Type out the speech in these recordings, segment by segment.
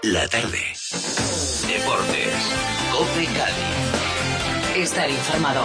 la tarde. Deportes. COPE Cádiz. Estar informado.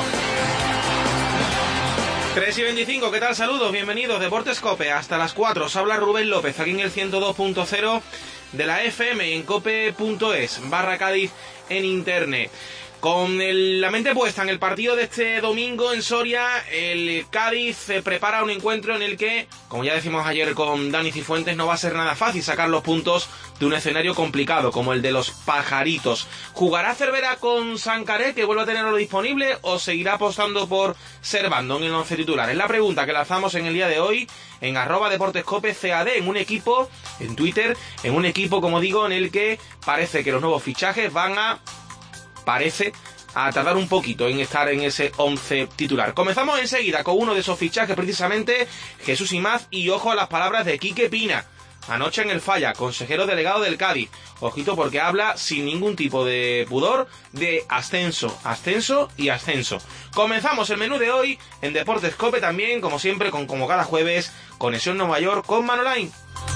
3:25, ¿qué tal? Saludos, bienvenidos, Deportes COPE, hasta las 4, os habla Rubén López, aquí en el 102.0 de la FM, en cope.es, /Cádiz en internet. Con la mente puesta en el partido de este domingo en Soria, el Cádiz prepara un encuentro en el que, como ya decimos ayer con Dani Cifuentes, no va a ser nada fácil sacar los puntos de un escenario complicado como el de los Pajaritos. ¿Jugará Cervera con Sancaré, que vuelve a tenerlo disponible, o seguirá apostando por Servando en el 11 titular? Es la pregunta que lanzamos en el día de hoy en @DeportesCopeCAD, en un equipo, en Twitter, en un equipo, como digo, en el que parece que los nuevos fichajes van a tardar un poquito en estar en ese 11 titular. Comenzamos enseguida con uno de esos fichajes, precisamente Jesús Imaz, y ojo a las palabras de Quique Pina, anoche en el Falla, consejero delegado del Cádiz. Ojito, porque habla sin ningún tipo de pudor de ascenso, ascenso y ascenso. Comenzamos el menú de hoy en Deportes COPE, también, como siempre, como cada jueves, Conexión Nueva York con Manolain.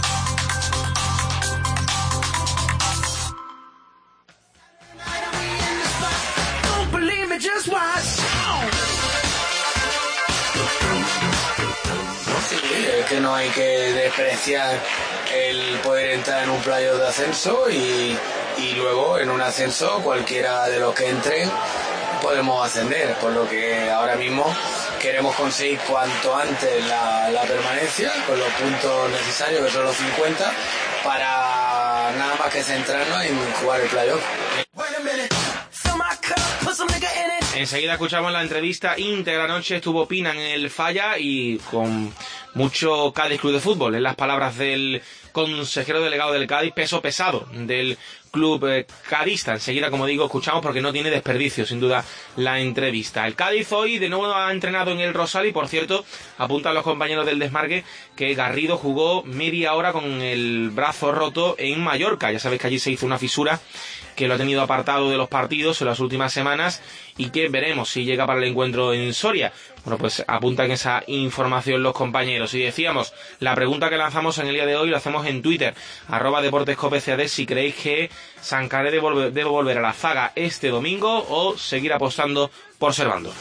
Es que no hay que despreciar el poder entrar en un playoff de ascenso y luego en un ascenso cualquiera de los que entren podemos ascender, por lo que ahora mismo queremos conseguir cuanto antes la permanencia con los puntos necesarios, que son los 50, para nada más que centrarnos en jugar el playoff. Enseguida escuchamos la entrevista íntegra. Anoche estuvo Pina en el Falla y con mucho Cádiz Club de Fútbol, en las palabras del consejero delegado del Cádiz, peso pesado del club cadista. Enseguida, como digo, escuchamos porque no tiene desperdicio, sin duda, la entrevista. El Cádiz hoy de nuevo ha entrenado en el Rosal y, por cierto, apuntan los compañeros del Desmarque que Garrido jugó media hora con el brazo roto en Mallorca. Ya sabéis que allí se hizo una fisura que lo ha tenido apartado de los partidos en las últimas semanas y que veremos si llega para el encuentro en Soria. Bueno, pues apuntan esa información los compañeros. Y decíamos, la pregunta que lanzamos en el día de hoy lo hacemos en Twitter, @DeportesCopeCAD, si creéis que Sancaré debe volver a la zaga este domingo o seguir apostando por Servando.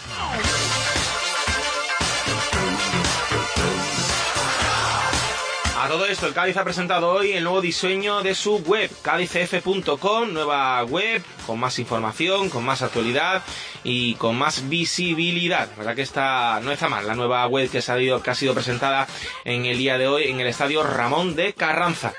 A todo esto, el Cádiz ha presentado hoy el nuevo diseño de su web, cadizf.com, nueva web con más información, con más actualidad y con más visibilidad. La verdad que no está mal la nueva web que ha sido presentada en el día de hoy en el estadio Ramón de Carranza.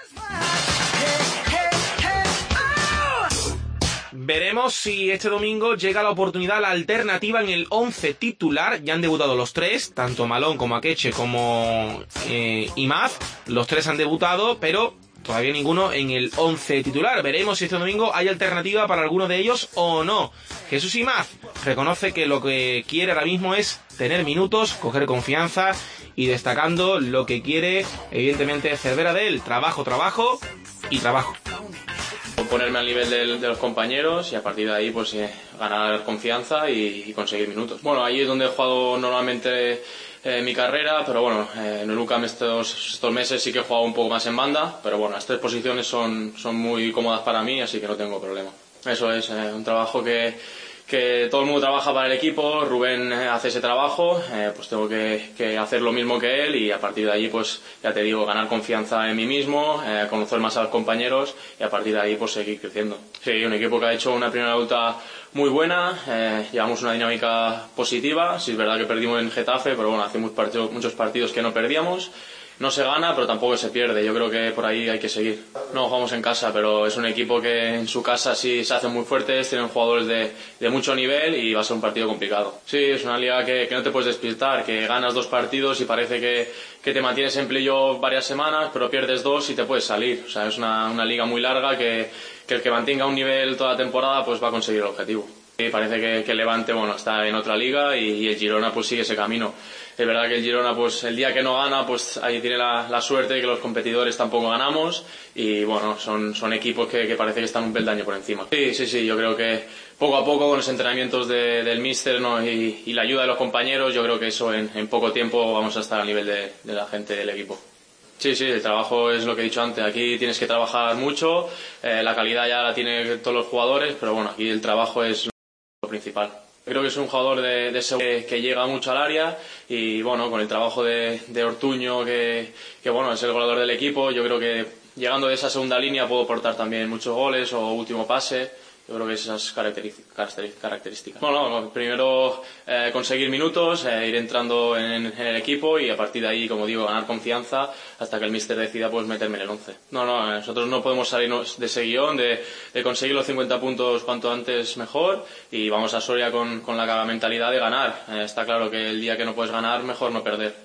Veremos si este domingo llega la oportunidad, la alternativa en el 11 titular. Ya han debutado los tres, tanto Malón como Akeche como Imaz. Los tres han debutado, pero todavía ninguno en el 11 titular. Veremos si este domingo hay alternativa para alguno de ellos o no. Jesús Imaz reconoce que lo que quiere ahora mismo es tener minutos, coger confianza y destacando lo que quiere, evidentemente, Cervera de él. Trabajo, trabajo y trabajo. Ponerme al nivel de los compañeros y a partir de ahí pues ganar confianza y conseguir minutos. Bueno, ahí es donde he jugado normalmente mi carrera, pero bueno, en el UCAM estos meses sí que he jugado un poco más en banda, pero bueno, las tres posiciones son muy cómodas para mí, así que no tengo problema. Eso es un trabajo que todo el mundo trabaja para el equipo. Rubén hace ese trabajo, pues tengo que hacer lo mismo que él y a partir de ahí pues ya te digo, ganar confianza en mí mismo, conocer más a los compañeros y a partir de ahí pues seguir creciendo. Sí, un equipo que ha hecho una primera vuelta muy buena, llevamos una dinámica positiva. Sí, es verdad que perdimos en Getafe, pero bueno, hace muchos partidos que no perdíamos. No se gana, pero tampoco se pierde. Yo creo que por ahí hay que seguir. No jugamos en casa, pero es un equipo que en su casa sí se hacen muy fuertes, tienen jugadores de mucho nivel y va a ser un partido complicado. Sí, es una liga que no te puedes despistar, que ganas 2 partidos y parece que te mantienes en playoff varias semanas, pero pierdes 2 y te puedes salir. O sea, es una liga muy larga que el que mantenga un nivel toda la temporada pues va a conseguir el objetivo. Y parece que el Levante está en otra liga y el Girona pues sigue ese camino. Es verdad que el Girona pues el día que no gana pues ahí tiene la suerte de que los competidores tampoco ganamos y bueno, son equipos que parece que están un peldaño por encima. Sí, yo creo que poco a poco con los entrenamientos del míster, ¿no? y la ayuda de los compañeros, yo creo que eso en poco tiempo vamos a estar al nivel de la gente del equipo. Sí, sí, el trabajo es lo que he dicho antes. Aquí tienes que trabajar mucho, la calidad ya la tienen todos los jugadores, pero bueno, aquí el trabajo es lo principal. Creo que es un jugador de segundo que llega mucho al área y bueno, con el trabajo de Ortuño, que bueno, es el goleador del equipo, yo creo que llegando de esa segunda línea puedo aportar también muchos goles o último pase. Yo creo que esas características. Bueno, primero conseguir minutos, ir entrando en el equipo y a partir de ahí, como digo, ganar confianza hasta que el míster decida pues meterme en el 11. No, nosotros no podemos salirnos de ese guión de conseguir los 50 puntos cuanto antes mejor y vamos a Soria con la mentalidad de ganar. Está claro que el día que no puedes ganar, mejor no perder.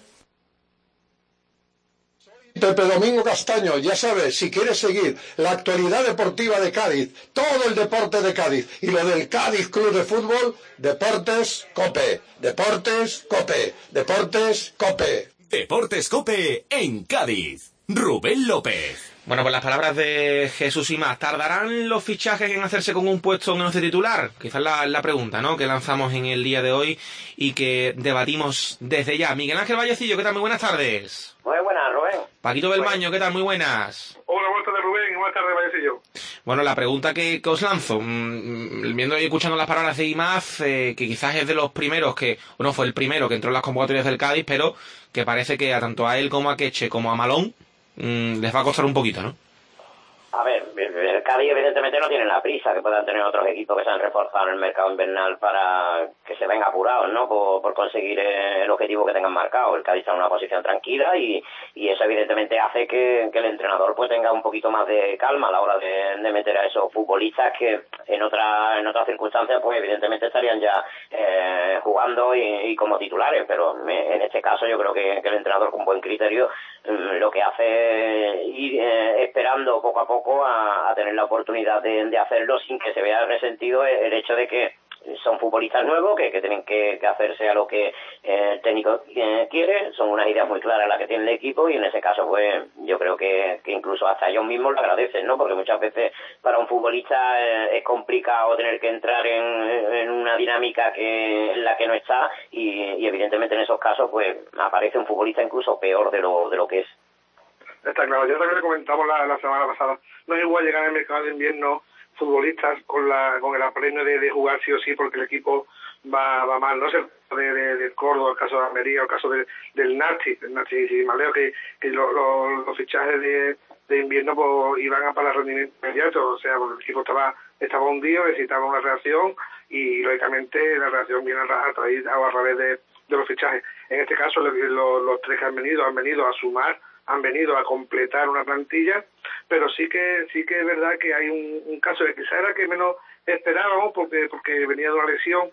Pepe Domingo Castaño, ya sabes, si quieres seguir la actualidad deportiva de Cádiz, todo el deporte de Cádiz y lo del Cádiz Club de Fútbol, Deportes Cope, Deportes Cope, Deportes Cope. Deportes Cope en Cádiz. Rubén López. Bueno, pues las palabras de Jesús y más. ¿Tardarán los fichajes en hacerse con un puesto en el once titular? Quizás la pregunta, ¿no?, que lanzamos en el día de hoy y que debatimos desde ya. Miguel Ángel Vallecillo, ¿qué tal? Muy buenas tardes. Muy buenas, Rubén. Paquito Belmaño, ¿qué tal? Muy buenas. Hola, buenas tardes, Rubén, y buenas tardes, Vallecillo. Bueno, la pregunta que os lanzo, viendo y escuchando las palabras de Imaz, que quizás es de los primeros fue el primero que entró en las convocatorias del Cádiz, pero que parece que tanto a él como a Queche como a Malón les va a costar un poquito, ¿no? A ver, el Cádiz evidentemente no tiene la prisa que puedan tener otros equipos que se han reforzado en el mercado invernal para que se venga apurados, ¿no?, por conseguir el objetivo que tengan marcado. El Cádiz está en una posición tranquila y eso evidentemente hace que el entrenador pues tenga un poquito más de calma a la hora de meter a esos futbolistas que en otras circunstancias pues evidentemente estarían ya jugando y como titulares, pero en este caso yo creo que el entrenador con buen criterio lo que hace es ir esperando poco a poco a tener la oportunidad de hacerlo sin que se vea resentido el hecho de que son futbolistas nuevos que tienen que hacerse a lo que el técnico quiere. Son unas ideas muy claras las que tiene el equipo y en ese caso pues yo creo que incluso hasta ellos mismos lo agradecen, ¿no?, porque muchas veces para un futbolista es complicado tener que entrar en una dinámica en la que no está y evidentemente en esos casos pues aparece un futbolista incluso peor de lo que es. Está claro, ya también le comentamos la semana pasada, no es igual llegar al mercado de invierno futbolistas con el apremio de jugar sí o sí porque el equipo va mal, no sé, del Córdoba, el caso de Almería, el caso del Narci y Maleo, que los fichajes de invierno pues iban a para rendimiento inmediato, o sea, porque el equipo estaba hundido, necesitaba una reacción y lógicamente la reacción viene a través de los fichajes. En este caso los tres que han venido a sumar, han venido a completar una plantilla, pero sí que es verdad que hay un caso que quizá era que menos esperábamos porque venía de una lesión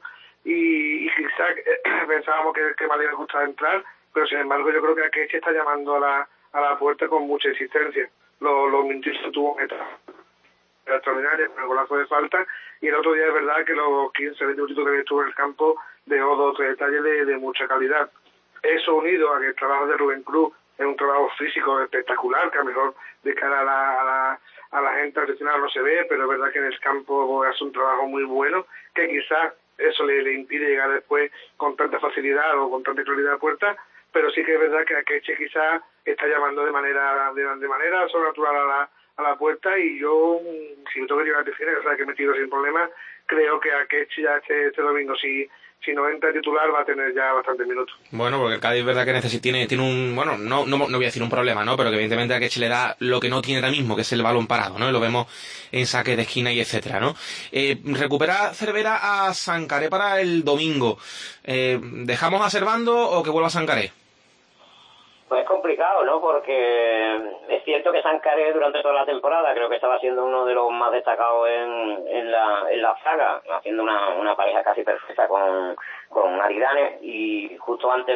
y quizá pensábamos que Maleo le gustaba entrar, pero sin embargo yo creo que Akeche está llamando a la puerta con mucha insistencia. Los minutos tuvo una etapa extraordinaria con el golazo de falta y el otro día es verdad que los 15-20 minutos que estuvo en el campo dejó 2 o 3 detalles de mucha calidad. Eso unido a que el trabajo de Rubén Cruz es un trabajo físico espectacular, que a lo mejor de cara a la gente aficionada no se ve, pero es verdad que en el campo hace un trabajo muy bueno, que quizás eso le impide llegar después con tanta facilidad o con tanta claridad a puerta, pero sí que es verdad que Akeche quizás está llamando de manera sobrenatural a la puerta y yo, si me tengo que llegar a decir, o sea, que me tiro sin problema, creo que Akeche ya este domingo, si no entra titular, va a tener ya bastantes minutos. Bueno, porque el Cádiz es verdad que tiene un... Bueno, no voy a decir un problema, ¿no? Pero que evidentemente a Akeche le da lo que no tiene ahora mismo, que es el balón parado, ¿no? Y lo vemos en saque de esquina y etcétera, ¿no? ¿Recupera Cervera a Sancaré para el domingo? ¿Dejamos a Servando o que vuelva a Sancaré? Pues es complicado, ¿no? Porque es cierto que Sancaré durante toda la temporada creo que estaba siendo uno de los más destacados en la saga, haciendo una pareja casi perfecta con Aridane y justo antes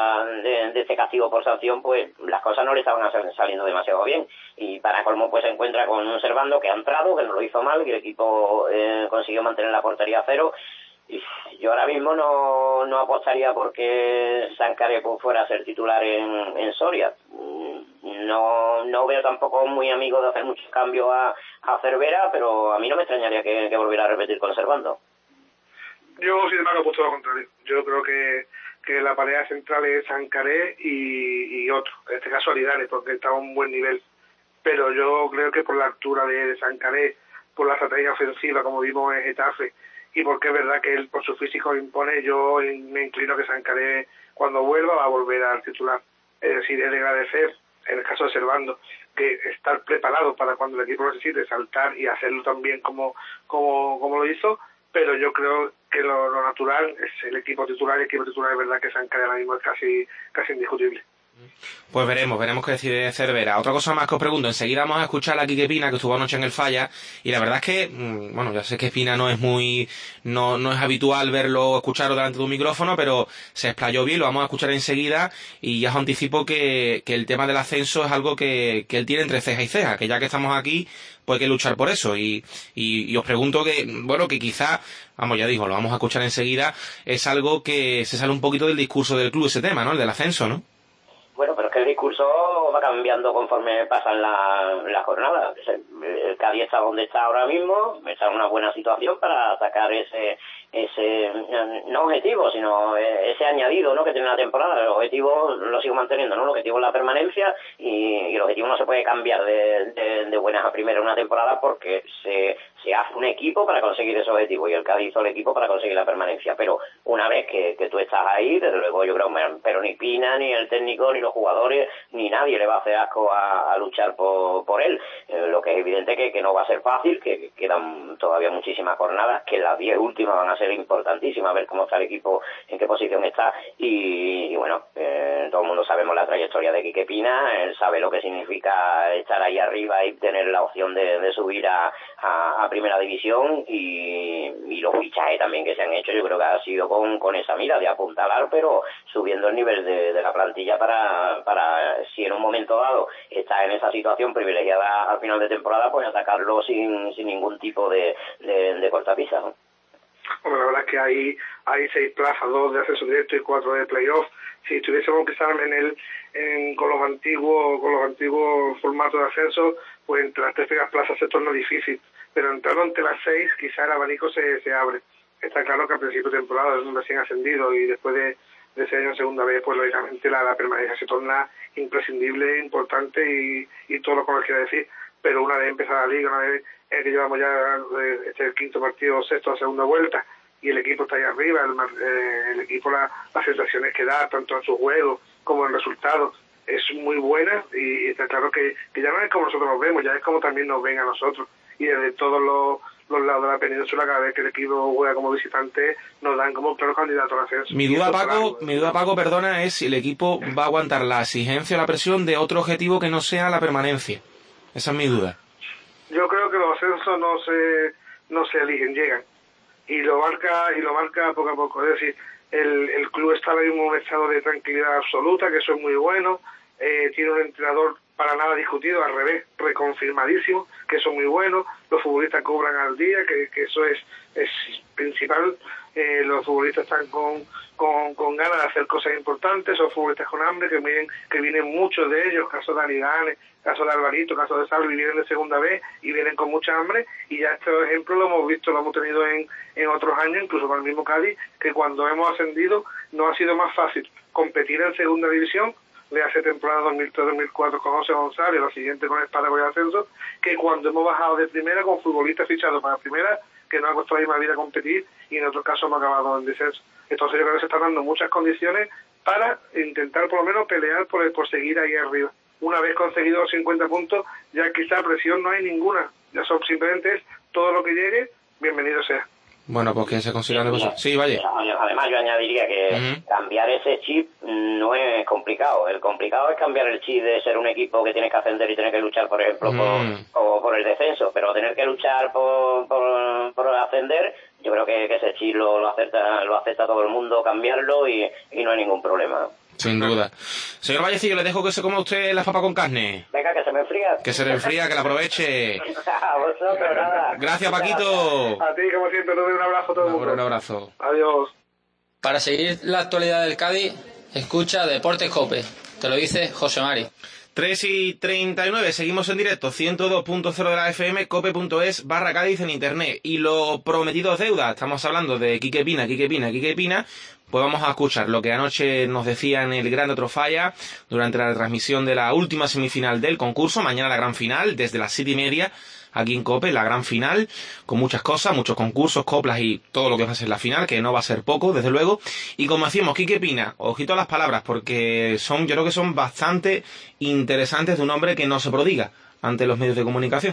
de ese castigo por sanción pues las cosas no le estaban saliendo demasiado bien y para colmo pues se encuentra con un Servando que ha entrado, que no lo hizo mal, que el equipo consiguió mantener la portería a 0. Y yo ahora mismo no apostaría porque Sancaré fuera a ser titular en Soria. No veo tampoco muy amigo de hacer muchos cambios a Cervera, pero a mí no me extrañaría que volviera a repetir con Servando. Yo, sin embargo, apuesto lo contrario. Yo creo que que la pareja central es Sancaré y otro, en este caso Aridane, porque está a un buen nivel. Pero yo creo que por la altura de Sancaré, por la estrategia ofensiva, como vimos en Getafe, y porque es verdad que él por su físico impone, yo me inclino que Sancaré, cuando vuelva, va a volver al titular. Es decir, es de agradecer, en el caso de Servando, que estar preparado para cuando el equipo necesite saltar y hacerlo tan bien como lo hizo, pero yo creo que lo natural es el equipo titular, y el equipo titular es verdad que Sancaré ahora mismo es casi indiscutible. Pues veremos qué decide Cervera. Otra cosa más que os pregunto, enseguida vamos a escuchar a Quique Pina, que estuvo anoche en el Falla, y la verdad es que, bueno, ya sé que Pina no es habitual verlo, escucharlo delante de un micrófono, pero se explayó bien, lo vamos a escuchar enseguida, y ya os anticipo que el tema del ascenso es algo que él tiene entre ceja y ceja, que ya que estamos aquí, pues hay que luchar por eso, y os pregunto que quizá, vamos, ya digo, lo vamos a escuchar enseguida, es algo que se sale un poquito del discurso del club, ese tema, ¿no? El del ascenso, ¿no? Bueno, pero es que el discurso va cambiando conforme pasan las jornadas. El Cádiz está donde está ahora mismo, está en una buena situación para sacar ese no objetivo, sino ese añadido, ¿no?, que tiene la temporada. El objetivo lo sigo manteniendo, ¿no? El objetivo es la permanencia, y el objetivo no se puede cambiar de buenas a primeras una temporada, porque se hace un equipo para conseguir ese objetivo, y el Cádiz hizo el equipo para conseguir la permanencia. Pero una vez que tú estás ahí, desde luego yo creo, pero ni Pina, ni el técnico, ni los jugadores, ni nadie le va a hacer asco a luchar por él. Lo que es evidente que no va a ser fácil, que quedan todavía muchísimas jornadas, que las 10 últimas van a ser importantísimas, a ver cómo está el equipo, en qué posición está, y bueno, todo el mundo sabemos la trayectoria de Quique Pina, él sabe lo que significa estar ahí arriba y tener la opción de subir a primera división, y los fichajes también que se han hecho, yo creo que ha sido con esa mira de apuntalar, pero subiendo el nivel de la plantilla para si en un momento dado está en esa situación privilegiada al final de temporada, pues atacarlo sin ningún tipo de cortapisa, ¿no? Bueno, la verdad es que hay 6 plazas, 2 de acceso directo y 4 de playoff. Si tuviésemos que estar con los antiguos formatos de ascenso, pues entre las 3 primeras plazas se torna difícil, pero entrando entre las 6 quizá el abanico se abre. Está claro que al principio de temporada es un recién ascendido, y después de ese año en segunda vez, pues lógicamente la permanencia se torna imprescindible, importante, y todo lo que quiero decir. Pero una vez empezada la liga, una vez que llevamos ya el quinto partido, sexto, segunda vuelta, y el equipo está ahí arriba, el equipo, las sensaciones que da, tanto en su juego como en resultados, es muy buena, y está claro que ya no es como nosotros nos vemos, ya es como también nos ven a nosotros. Y desde todos los lados de la península, cada vez que el equipo juega como visitante, nos dan como claro candidato al ascenso. Mi duda, Paco, perdona, es si el equipo va a aguantar la exigencia o la presión de otro objetivo que no sea la permanencia. Esa es mi duda. Yo creo que los ascensos no se eligen, llegan, y lo marca poco a poco. Es decir, el club está ahora mismo en un estado de tranquilidad absoluta, que eso es muy bueno. Tiene un entrenador para nada discutido, al revés, reconfirmadísimo, que eso es muy bueno. Los futbolistas cobran al día, que eso es principal. Los futbolistas están con ganas de hacer cosas importantes, son futbolistas con hambre, que vienen muchos de ellos, caso de Aridane, caso de Alvarito, caso de Salvi, vienen de segunda vez y vienen con mucha hambre, y ya este ejemplo lo hemos tenido en otros años, incluso con el mismo Cádiz, que cuando hemos ascendido no ha sido más fácil competir en segunda división, de hace temporada 2003-2004 con José González, la siguiente con Espartaco y Ascenso, que cuando hemos bajado de primera con futbolistas fichados para primera, que nos ha costado la misma vida competir, y en otros casos hemos acabado en descenso. Entonces yo creo que se están dando muchas condiciones para intentar por lo menos pelear por seguir ahí arriba. Una vez conseguido los 50 puntos, ya quizá presión no hay ninguna, ya son simplemente todo lo que llegue, bienvenido sea. Bueno, pues que se consiga de vosotros. Sí, vaya. Además, yo añadiría que cambiar ese chip no es complicado. El complicado es cambiar el chip de ser un equipo que tiene que ascender y tener que luchar, por ejemplo, por el descenso, pero tener que luchar por ascender, yo creo que ese chip lo acepta todo el mundo, cambiarlo, y no hay ningún problema. Sin duda. Señor Vallecillo, le dejo que se coma usted las papas con carne. Venga, que se me enfría. Que se le enfría, que la aproveche. A vosotros, nada. Gracias, Paquito. A ti, como siempre, te doy un abrazo a todo el mundo. Un abrazo. Adiós. Para seguir la actualidad del Cádiz, escucha Deportes COPE. Te lo dice José Mari. 3:39, seguimos en directo, 102.0 de la FM, cope.es/Cádiz en internet. Y lo prometido es deuda, estamos hablando de Quique Pina, pues vamos a escuchar lo que anoche nos decía en el Gran Teatro Falla durante la retransmisión de la última semifinal del concurso. Mañana la gran final, desde las 7:30, aquí en COPE, la gran final, con muchas cosas, muchos concursos, coplas y todo lo que va a ser la final, que no va a ser poco, desde luego. Y como decimos, Quique Pina, ojito a las palabras, porque yo creo que son bastante interesantes de un hombre que no se prodiga ante los medios de comunicación.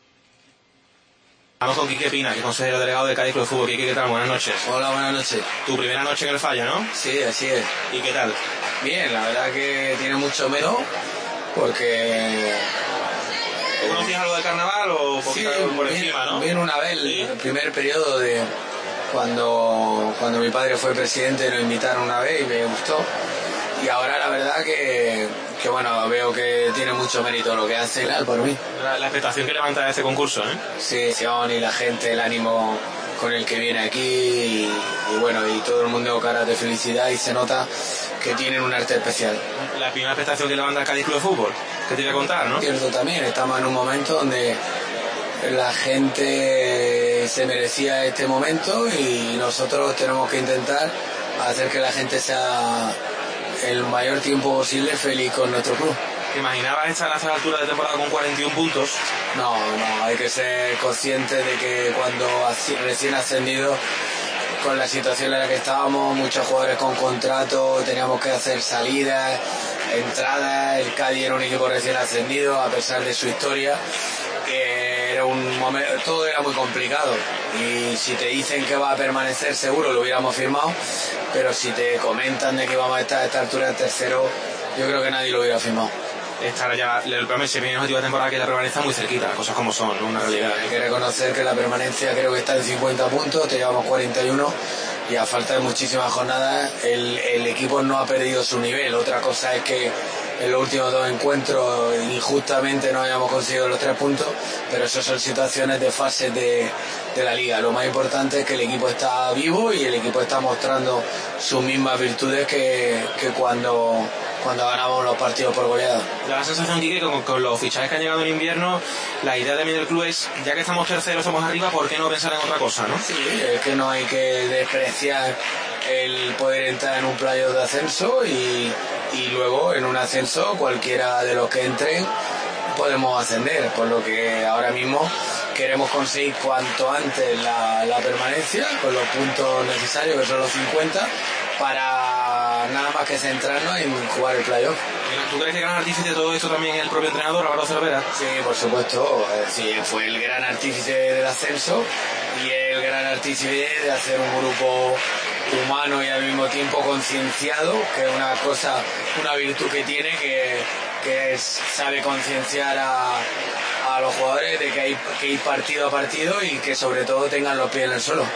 Vamos con Quique Pina, que es consejero delegado de Cádiz Club de Fútbol. Quique, ¿qué tal? Buenas noches. Hola, buenas noches. Tu primera noche en el Falla, ¿no? Sí, así es. ¿Y qué tal? Bien, la verdad que tiene mucho menos, porque... ¿Conocías algo de carnaval o sí, por encima, no? Bien una vez, ¿Sí? el primer periodo de cuando mi padre fue presidente, nos invitaron una vez y me gustó. Y ahora la verdad que bueno, veo que tiene mucho mérito lo que hace por mí. La expectación que levanta este concurso, ¿eh? Sí, y la gente, el ánimo con el que viene aquí y bueno, y todo el mundo cara de felicidad, y se nota que tienen un arte especial. La primera expectación que levanta el Cádiz Club de Fútbol, que te voy a contar, ¿no? Cierto, también estamos en un momento donde la gente se merecía este momento y nosotros tenemos que intentar hacer que la gente sea el mayor tiempo posible feliz con nuestro club. ¿Te imaginabas estar a esta altura de temporada con 41 puntos? No, hay que ser consciente de que cuando recién ascendido, con la situación en la que estábamos, muchos jugadores con contrato, teníamos que hacer salidas, entradas, el Cádiz era un equipo recién ascendido, a pesar de su historia, era un momento, todo era muy complicado, y si te dicen que va a permanecer, seguro lo hubiéramos firmado, pero si te comentan de que vamos a estar a esta altura de tercero, yo creo que nadie lo hubiera firmado. Estar ya, el problema se viene el objetivo de temporada, que la permanencia muy cerquita, las cosas como son, ¿no? Una realidad. Hay que reconocer que la permanencia creo que está en 50 puntos, te llevamos 41 y a falta de muchísimas jornadas el equipo no ha perdido su nivel. Otra cosa es que en los últimos dos encuentros injustamente no hayamos conseguido los 3 puntos, pero eso son situaciones de fases de la liga. Lo más importante es que el equipo está vivo y el equipo está mostrando sus mismas virtudes que cuando ganamos los partidos por goleada. Da la sensación, Quique, que con los fichajes que han llegado en invierno, la idea también del club es, ya que estamos terceros, estamos arriba, ¿por qué no pensar en otra cosa, no? Sí, es que no hay que despreciar el poder entrar en un playoff de ascenso y luego en un ascenso cualquiera de los que entren podemos ascender, por lo que ahora mismo queremos conseguir cuanto antes la permanencia con los puntos necesarios, que son los 50, para nada más que centrarnos en jugar el playoff. ¿Tú crees que el gran artífice de todo esto también es el propio entrenador, Álvaro Cervera? Sí, por supuesto. Sí, fue el gran artífice del ascenso y el gran artífice de hacer un grupo humano y al mismo tiempo concienciado, que es una virtud que tiene, que sabe concienciar a los jugadores de que hay que ir partido a partido y que sobre todo tengan los pies en el suelo.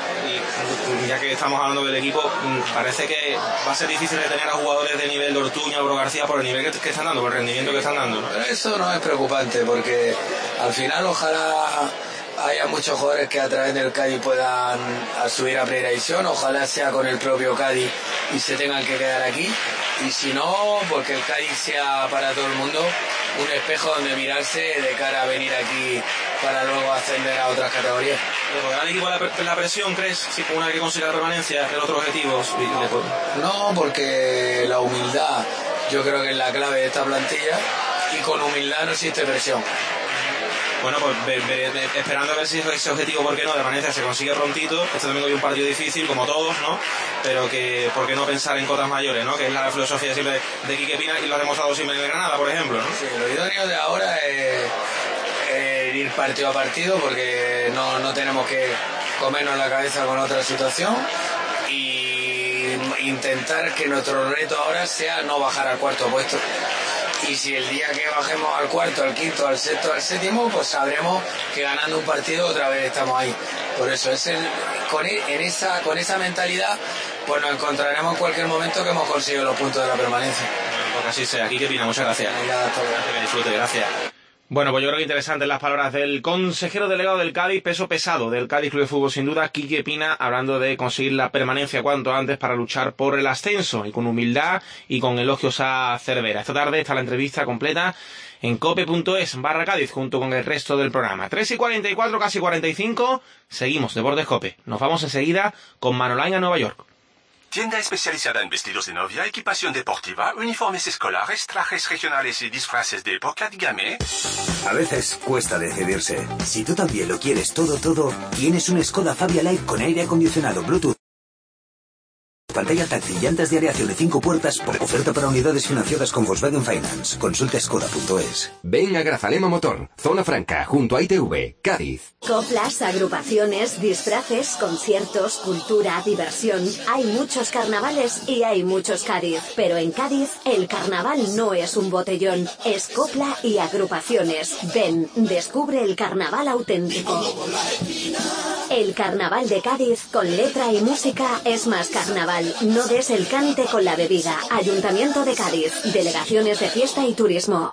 Y ya que estamos hablando del equipo, parece que va a ser difícil de tener a jugadores de nivel de Ortuño o Bro García por el nivel que están dando, por el rendimiento que están dando, ¿no? Pero eso no es preocupante, porque al final ojalá haya muchos jugadores que a través del Cádiz puedan subir a primera división, ojalá sea con el propio Cádiz y se tengan que quedar aquí, y si no, porque el Cádiz sea para todo el mundo un espejo donde mirarse de cara a venir aquí para luego ascender a otras categorías. ¿Le podrá el equipo la presión, crees, si una vez que consiga la permanencia, el otro objetivo? No, porque la humildad yo creo que es la clave de esta plantilla, y con humildad no existe presión. Bueno, pues esperando a ver si ese objetivo, ¿por qué no?, de permanencia se consigue prontito. Este domingo hay un partido difícil, como todos, ¿no? Pero que, ¿por qué no pensar en cotas mayores, ¿no? Que es la filosofía siempre de Quique Pina, y lo ha demostrado siempre en el Granada, por ejemplo, ¿no? Sí, lo idóneo de ahora es ir partido a partido, porque no tenemos que comernos la cabeza con otra situación, y intentar que nuestro reto ahora sea no bajar al cuarto puesto. Y si el día que bajemos al cuarto, al quinto, al sexto, al séptimo, pues sabremos que ganando un partido otra vez estamos ahí. Por eso con esa mentalidad, pues nos encontraremos en cualquier momento que hemos conseguido los puntos de la permanencia. Pues así sea. Quique Pina, muchas gracias. Venga, hasta luego. Que disfrute, gracias. Bueno, pues yo creo que interesantes las palabras del consejero delegado del Cádiz, peso pesado del Cádiz Club de Fútbol sin duda, Quique Pina, hablando de conseguir la permanencia cuanto antes para luchar por el ascenso, y con humildad y con elogios a Cervera. Esta tarde está la entrevista completa en cope.es/Cádiz junto con el resto del programa. 3:44, casi 45, seguimos Deportes Cope. Nos vamos enseguida con Manolain a Nueva York. Tienda especializada en vestidos de novia, equipación deportiva, uniformes escolares, trajes regionales y disfraces de época, dígame. A veces cuesta decidirse. Si tú también lo quieres todo, tienes un Skoda Fabia Live con aire acondicionado, Bluetooth, pantalla táctil, llantas de aleación de 5 puertas, por oferta para unidades financiadas con Volkswagen Finance. Consulta skoda.es. Ven a Grazalema Motor, Zona Franca, junto a ITV, Cádiz. Coplas, agrupaciones, disfraces, conciertos, cultura, diversión. Hay muchos carnavales y hay muchos Cádiz. Pero en Cádiz, el carnaval no es un botellón. Es copla y agrupaciones. Ven, descubre el carnaval auténtico. El carnaval de Cádiz, con letra y música, es más carnaval. No des el cante con la bebida. Ayuntamiento de Cádiz. Delegaciones de Fiesta y Turismo.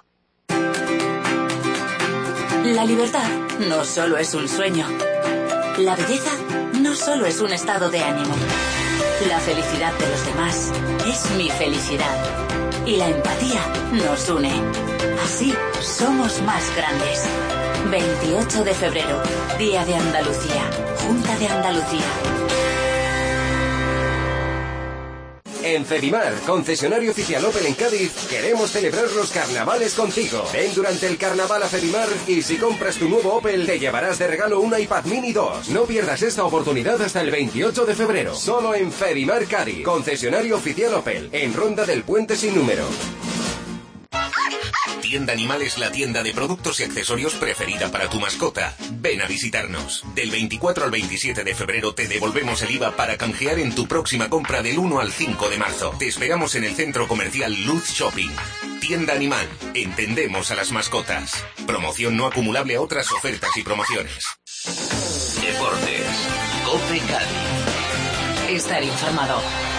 La libertad no solo es un sueño. La belleza no solo es un estado de ánimo. La felicidad de los demás es mi felicidad. Y la empatía nos une. Así somos más grandes. 28 de febrero, Día de Andalucía. Junta de Andalucía. En Fedimar, concesionario oficial Opel en Cádiz, queremos celebrar los carnavales contigo. Ven durante el carnaval a Fedimar y si compras tu nuevo Opel te llevarás de regalo un iPad Mini 2. No pierdas esta oportunidad hasta el 28 de febrero. Solo en Fedimar Cádiz, concesionario oficial Opel, en Ronda del Puente sin número. Tienda Animal es la tienda de productos y accesorios preferida para tu mascota. Ven a visitarnos. Del 24 al 27 de febrero te devolvemos el IVA para canjear en tu próxima compra del 1 al 5 de marzo. Te esperamos en el centro comercial Luz Shopping. Tienda Animal. Entendemos a las mascotas. Promoción no acumulable a otras ofertas y promociones. Deportes. COPE Cádiz. Estar informado.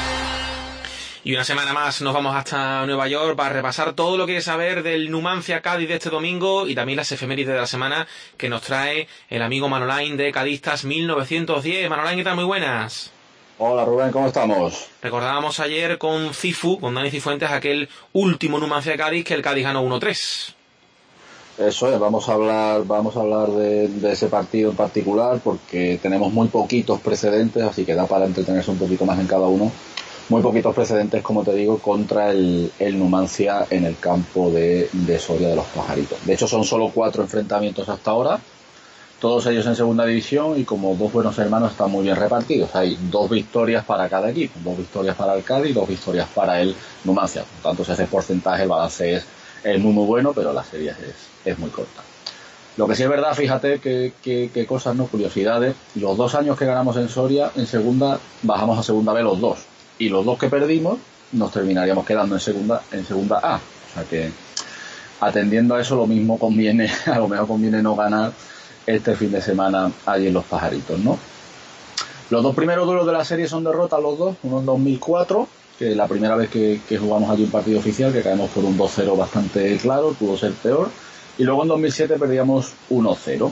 Y una semana más nos vamos hasta Nueva York para repasar todo lo que hay que saber del Numancia Cádiz de este domingo y también las efemérides de la semana que nos trae el amigo Manolain de Cadistas 1910. Manolain, ¿qué tal? Muy buenas. Hola Rubén, ¿cómo estamos? Recordábamos ayer con Cifu, con Dani Cifuentes, aquel último Numancia Cádiz que el Cádiz ganó 1-3. Eso es, vamos a hablar de ese partido en particular porque tenemos muy poquitos precedentes, así que da para entretenerse un poquito más en cada uno. Muy poquitos precedentes, como te digo, contra el Numancia en el campo de Soria de los Pajaritos. De hecho, son solo 4 enfrentamientos hasta ahora, todos ellos en segunda división y como dos buenos hermanos están muy bien repartidos. Hay 2 victorias para cada equipo, 2 victorias para el Cádiz y 2 victorias para el Numancia. Por tanto, si ese porcentaje, el balance es muy bueno, pero la serie es muy corta. Lo que sí es verdad, fíjate que cosas, no, curiosidades. Los 2 años que ganamos en Soria, en segunda, bajamos a segunda B los 2. Y los 2 que perdimos nos terminaríamos quedando en segunda A. O sea que, atendiendo a eso, a lo mejor conviene no ganar este fin de semana allí en Los Pajaritos, ¿no? Los 2 primeros duelos de la serie son derrotas los 2, uno en 2004, que es la primera vez que jugamos allí un partido oficial, que caemos por un 2-0 bastante claro, pudo ser peor, y luego en 2007 perdíamos 1-0.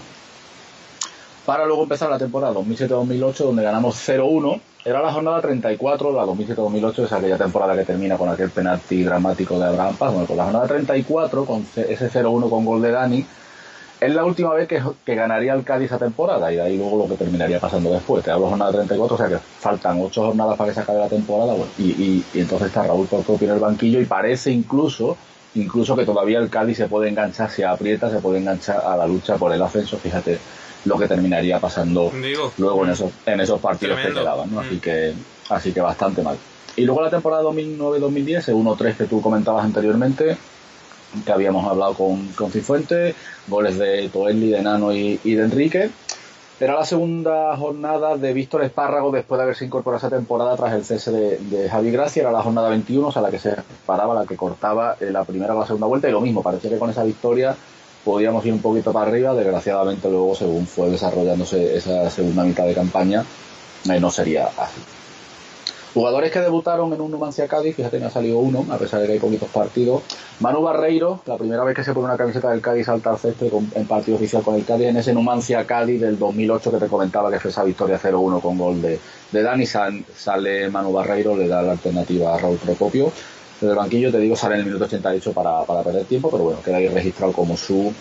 Para luego empezar la temporada 2007-2008, donde ganamos 0-1. Era la jornada 34, la 2007-2008 es aquella temporada que termina con aquel penalti dramático de Abraham Paz. Bueno, con la jornada 34, con ese 0-1 con gol de Dani, es la última vez que ganaría el Cádiz esa temporada, y de ahí luego lo que terminaría pasando después. Te hablo de jornada 34, o sea que faltan 8 jornadas para que se acabe la temporada, bueno, y entonces está Raúl Procopio en el banquillo, y parece incluso que todavía el Cádiz se puede enganchar, se aprieta, se puede enganchar a la lucha por el ascenso. Fíjate lo que terminaría pasando luego en esos partidos tremendo que quedaban, ¿no? Así que bastante mal. Y luego la temporada 2009-2010, ese 1-3 que tú comentabas anteriormente, que habíamos hablado con Cifuentes, goles de Toelli, de Nano y de Enrique. Era la segunda jornada de Víctor Espárrago después de haberse incorporado esa temporada tras el cese de Javi Gracia. Era la jornada 21, o sea, la que se paraba, la que cortaba la primera o la segunda vuelta, y lo mismo, parecía que con esa victoria podíamos ir un poquito para arriba. Desgraciadamente luego, según fue desarrollándose esa segunda mitad de campaña, no sería así. Jugadores que debutaron en un Numancia Cádiz, fíjate, me ha salido uno, a pesar de que hay poquitos partidos. Manu Barreiro, la primera vez que se pone una camiseta del Cádiz salta al césped en partido oficial con el Cádiz, en ese Numancia Cádiz del 2008 que te comentaba, que fue esa victoria 0-1 con gol de Dani. Sale Manu Barreiro, le da la alternativa a Raúl Procopio. Desde el banquillo, te digo, sale en el minuto 88 para perder tiempo, pero bueno, queda ahí registrado como su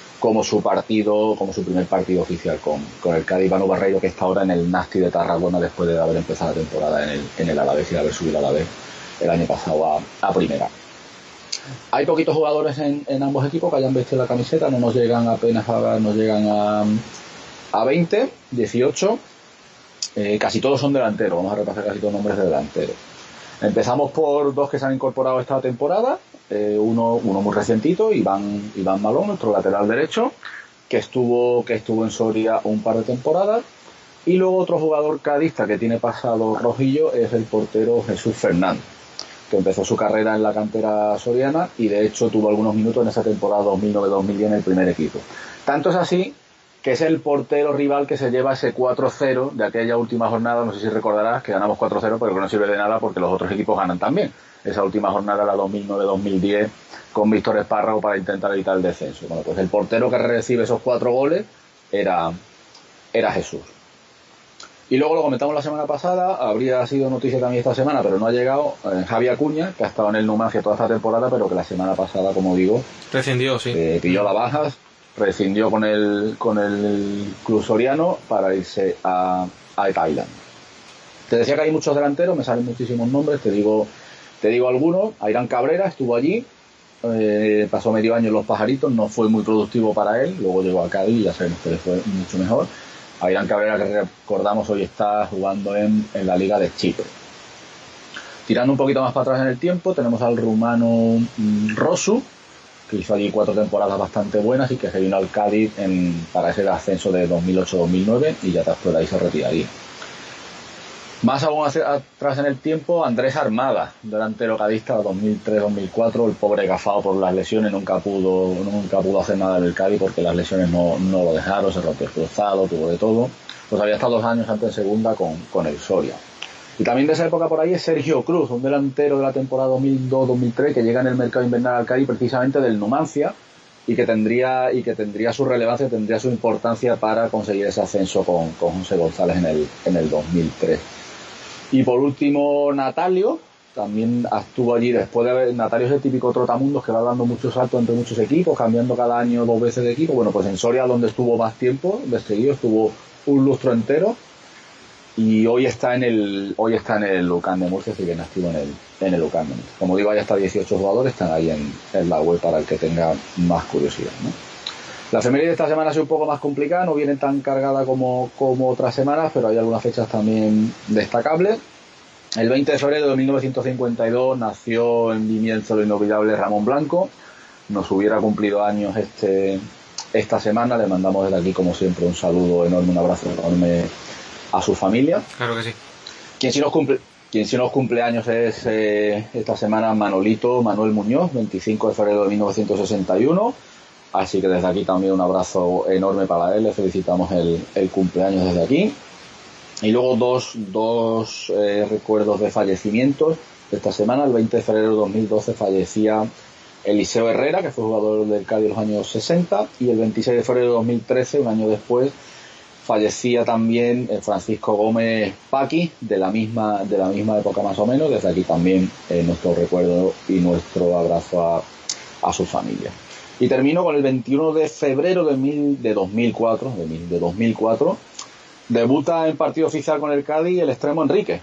primer partido oficial con el Cádiz. Manu Barreiro, que está ahora en el Nasti de Tarragona después de haber empezado la temporada en el Alavés y de haber subido al Alavés el año pasado a primera. Hay poquitos jugadores en ambos equipos que hayan vestido la camiseta, no nos llegan a 20, 18, casi todos son delanteros. Vamos a repasar casi todos los nombres de delanteros. Empezamos por dos que se han incorporado esta temporada, uno muy recientito, Iván Malón, nuestro lateral derecho, que estuvo en Soria un par de temporadas, y luego otro jugador cadista que tiene pasado rojillo es el portero Jesús Fernández, que empezó su carrera en la cantera soriana y de hecho tuvo algunos minutos en esa temporada 2009-2010 en el primer equipo. Tanto es así que es el portero rival que se lleva ese 4-0 de aquella última jornada. No sé si recordarás que ganamos 4-0, pero que no sirve de nada porque los otros equipos ganan también. Esa última jornada, la 2009-2010, con Víctor Espárrago para intentar evitar el descenso. Bueno, pues el portero que recibe esos 4 goles era Jesús. Y luego lo comentamos la semana pasada, habría sido noticia también esta semana, pero no ha llegado, Javi Acuña, que ha estado en el Numancia toda esta temporada, pero que la semana pasada, como digo, rescindió, sí. Pilló la baja, rescindió con el club soriano para irse a Thailand. Te decía que hay muchos delanteros, me salen muchísimos nombres, te digo algunos. Airán Cabrera estuvo allí, pasó medio año en Los Pajaritos, no fue muy productivo para él, luego llegó a Cádiz y ya sabemos que le fue mucho mejor. Airán Cabrera, que recordamos, hoy está jugando en la Liga de Chipre. Tirando un poquito más para atrás en el tiempo, tenemos al rumano Rosu, que hizo allí 4 temporadas bastante buenas y que se vino al Cádiz para ese ascenso de 2008-2009 y ya después de ahí se retiraría. Más aún atrás en el tiempo, Andrés Armada, delantero cadista 2003-2004, el pobre gafado por las lesiones, nunca pudo hacer nada en el Cádiz porque las lesiones no lo dejaron, se rompió el cruzado, tuvo de todo. Pues había estado 2 años antes en segunda con el Soria. Y también de esa época por ahí es Sergio Cruz, un delantero de la temporada 2002-2003 que llega en el mercado invernal al Cádiz precisamente del Numancia y que tendría su relevancia, tendría su importancia para conseguir ese ascenso con José González en el 2003. Y por último, Natalio, también estuvo allí después de haber... Natalio es el típico trotamundos que va dando muchos saltos entre muchos equipos, cambiando cada año 2 veces de equipo. Bueno, pues en Soria, donde estuvo más tiempo de seguido, estuvo un lustro entero. Y hoy está en el UCAM de Murcia, sigue activo en el UCAM de Murcia. Como digo, hay hasta 18 jugadores, están ahí en la web para el que tenga más curiosidad, ¿no? La efeméride de esta semana ha sido un poco más complicada, no viene tan cargada como otras semanas, pero hay algunas fechas también destacables. El 20 de febrero de 1952 nació en Vimienzo el inolvidable Ramón Blanco. Nos hubiera cumplido años esta semana. Le mandamos desde aquí, como siempre, un saludo enorme, un abrazo enorme a su familia. Claro que sí. Quien sí nos cumple años es esta semana Manuel Muñoz, 25 de febrero de 1961. Así que desde aquí también un abrazo enorme para él, le felicitamos el cumpleaños desde aquí. Y luego dos recuerdos de fallecimientos de esta semana. El 20 de febrero de 2012 fallecía Eliseo Herrera, que fue jugador del Cádiz en los años 60, y el 26 de febrero de 2013, un año después, fallecía también Francisco Gómez Paqui, de la misma época más o menos. Desde aquí también nuestro recuerdo y nuestro abrazo a su familia. Y termino con el 21 de febrero de 2004. Debuta en partido oficial con el Cádiz el extremo Enrique.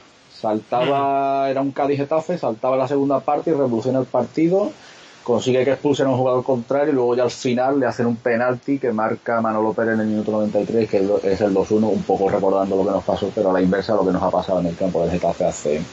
Era un Cádiz-Getafe, saltaba la segunda parte y revoluciona el partido. Consigue que expulsen a un jugador contrario y luego ya al final le hacen un penalti que marca Manolo Pérez en el minuto 93, que es el 2-1, un poco recordando lo que nos pasó, pero a la inversa lo que nos ha pasado en el campo del Getafe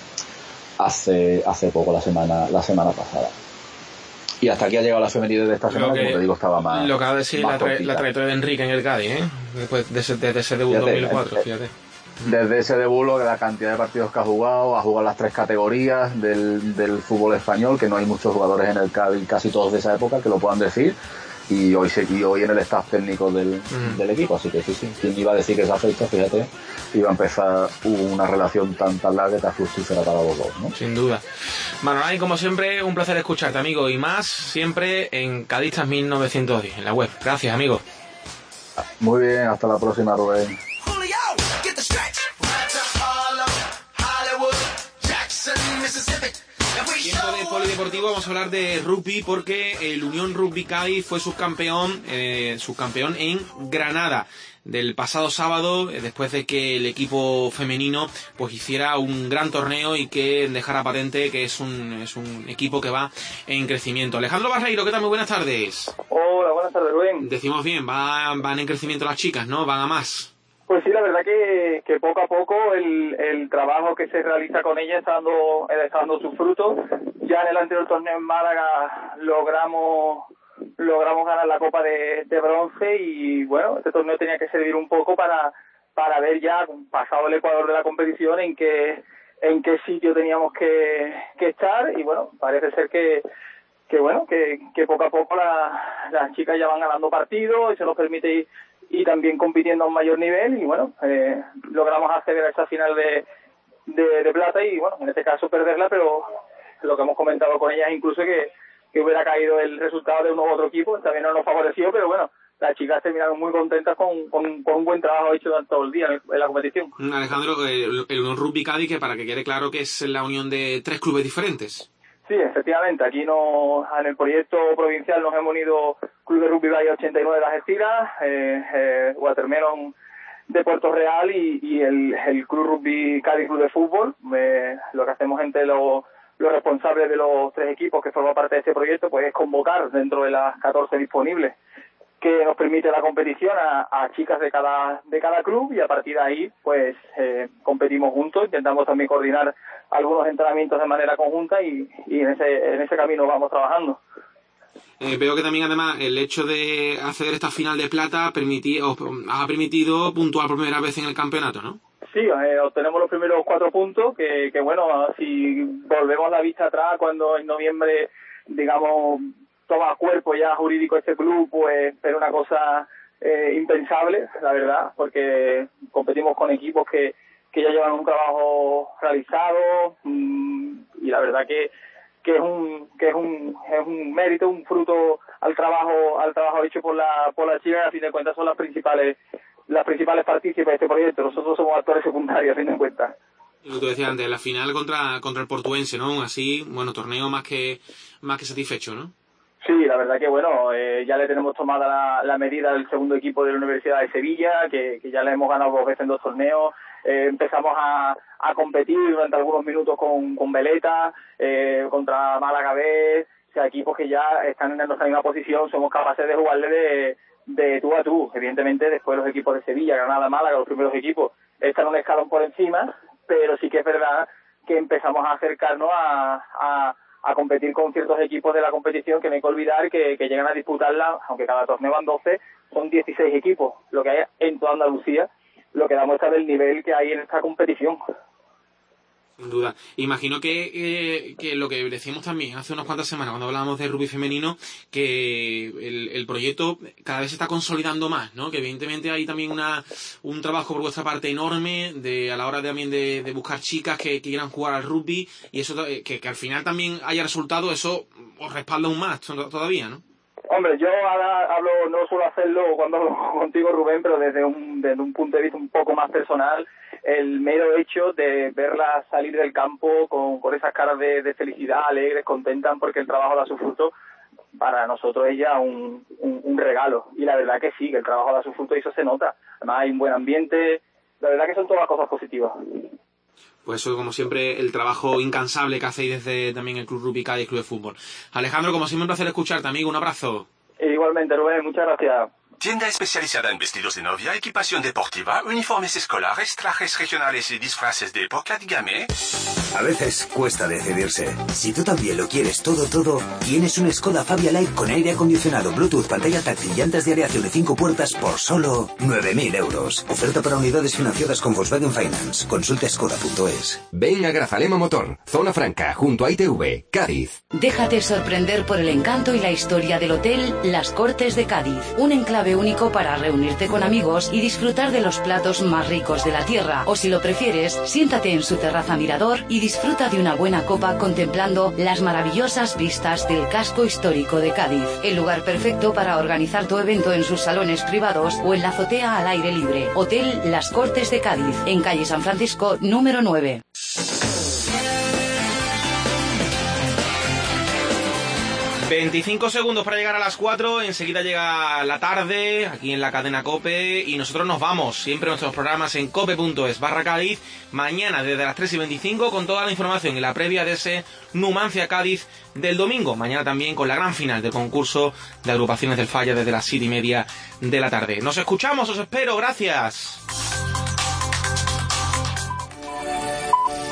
hace poco, la semana pasada. Y hasta aquí ha llegado la efeméride de esta semana, como te digo, estaba más... Lo que ha de decir la trayectoria de Enrique en el Cádiz, después desde ese debut 2004, fíjate. Desde ese debut, la cantidad de partidos que ha jugado las 3 categorías del fútbol español, que no hay muchos jugadores en el Cádiz, casi todos de esa época, que lo puedan decir. y hoy en el staff técnico del equipo, así que sí, quién iba a decir que esa fecha, fíjate, iba a empezar una relación tan larga y tan fructífera para los dos, ¿no? Sin duda. Manolay, como siempre, un placer escucharte, amigo, y más siempre en Cadistas 1910, en la web. Gracias, amigo. Muy bien, hasta la próxima, Rubén. Tiempo de polideportivo, vamos a hablar de rugby porque el Unión Rugby Cádiz fue subcampeón en Granada del pasado sábado, después de que el equipo femenino pues hiciera un gran torneo y que dejara patente que es un equipo que va en crecimiento. Alejandro Barreiro, ¿qué tal? Muy buenas tardes. Hola, buenas tardes, Rubén. Decimos bien, van en crecimiento las chicas, ¿no? Van a más. Pues sí, la verdad que poco a poco el trabajo que se realiza con ella está dando sus frutos. Ya en el anterior torneo en Málaga logramos ganar la Copa de Bronce y bueno, este torneo tenía que servir un poco para ver ya, pasado el Ecuador de la competición, en qué sitio teníamos que estar, y bueno, parece ser que poco a poco las chicas ya van ganando partidos y se nos permite ir también compitiendo a un mayor nivel, y bueno, logramos acceder a esa final de plata y bueno, en este caso perderla, pero lo que hemos comentado con ellas incluso que hubiera caído el resultado de uno u otro equipo, también no nos favoreció, pero bueno, las chicas terminaron muy contentas con un buen trabajo hecho durante todo el día en la competición. Alejandro, el Unión Rugby Cádiz, que para que quede claro que es la unión de 3 clubes diferentes. Sí, efectivamente, aquí en el proyecto provincial nos hemos unido Club de Rugby Valle 89 de Las Estiras, Watermelon de Puerto Real y el Club Rugby Cádiz Club de Fútbol. Lo que hacemos entre los responsables de los 3 equipos que forman parte de este proyecto pues es convocar dentro de las 14 disponibles que nos permite la competición a chicas de cada club, y a partir de ahí pues competimos juntos, intentamos también coordinar algunos entrenamientos de manera conjunta y en ese camino vamos trabajando. Veo que también además el hecho de acceder a esta final de plata ha permitido puntuar por primera vez en el campeonato, ¿no? Sí, obtenemos los primeros 4 puntos, que bueno, si volvemos la vista atrás, cuando en noviembre, digamos, toma cuerpo ya jurídico este club, pues era una cosa impensable, la verdad, porque competimos con equipos que ya llevan un trabajo realizado, y la verdad que es un mérito, un fruto al trabajo hecho por la chica, que a fin de cuentas son las principales partícipes de este proyecto. Nosotros somos actores secundarios, a fin de cuentas. Y lo que decía antes, la final contra el Portuense, ¿no? Aún así, bueno, torneo más que satisfecho, ¿no? Sí, la verdad que bueno, ya le tenemos tomada la medida del segundo equipo de la Universidad de Sevilla, que ya le hemos ganado 2 veces en 2 torneos. Empezamos a competir durante algunos minutos con Veleta, contra Málaga B, o sea, equipos que ya están en nuestra misma posición, somos capaces de jugarle de tú a tú. Evidentemente después los equipos de Sevilla, Granada, Málaga, los primeros equipos están un escalón por encima, pero sí que es verdad que empezamos a acercarnos a competir con ciertos equipos de la competición, que no hay que olvidar que llegan a disputarla, aunque cada torneo van 12, son 16 equipos, lo que hay en toda Andalucía, lo que da muestra del nivel que hay en esta competición. Sin duda. Imagino que lo que decíamos también hace unas cuantas semanas cuando hablábamos de rugby femenino, que el proyecto cada vez se está consolidando más, ¿no? Que evidentemente hay también un trabajo por vuestra parte enorme a la hora también de buscar chicas que quieran jugar al rugby, y eso que al final también haya resultado, eso os respalda aún más todavía, ¿no? Hombre, yo ahora no suelo hacerlo cuando hablo contigo, Rubén, pero desde un punto de vista un poco más personal, el mero hecho de verlas salir del campo con esas caras de felicidad, alegres, contentas porque el trabajo da su fruto, para nosotros es ya un regalo. Y la verdad que sí, que el trabajo da su fruto y eso se nota. Además hay un buen ambiente, la verdad que son todas cosas positivas. Pues eso, como siempre, el trabajo incansable que hacéis desde también el Club Rugby Cádiz Club de Fútbol. Alejandro, como siempre, un placer escucharte, amigo. Un abrazo. Igualmente, Rubén, muchas gracias. Tienda especializada en vestidos de novia, equipación deportiva, uniformes escolares, trajes regionales y disfraces de época, dígame. A veces cuesta decidirse. Si tú también lo quieres todo, todo, tienes un Skoda Fabia Light con aire acondicionado, Bluetooth, pantalla táctil y llantas de aleación de 5 puertas por solo 9.000 euros. Oferta para unidades financiadas con Volkswagen Finance. Consulta skoda.es. Ven a Grazalema Motor, Zona Franca, junto a ITV, Cádiz. Déjate sorprender por el encanto y la historia del hotel Las Cortes de Cádiz. Un enclave único para reunirte con amigos y disfrutar de los platos más ricos de la tierra. O si lo prefieres, siéntate en su terraza mirador y disfruta de una buena copa contemplando las maravillosas vistas del casco histórico de Cádiz. El lugar perfecto para organizar tu evento en sus salones privados o en la azotea al aire libre. Hotel Las Cortes de Cádiz, en calle San Francisco, número 9. 25 segundos para llegar a las 4, enseguida llega la tarde aquí en la cadena COPE y nosotros nos vamos, siempre nuestros programas en cope.es/Cádiz, mañana desde las 3:25 con toda la información y la previa de ese Numancia Cádiz del domingo, mañana también con la gran final del concurso de agrupaciones del Falla desde las 7:30 de la tarde. Nos escuchamos, os espero, gracias.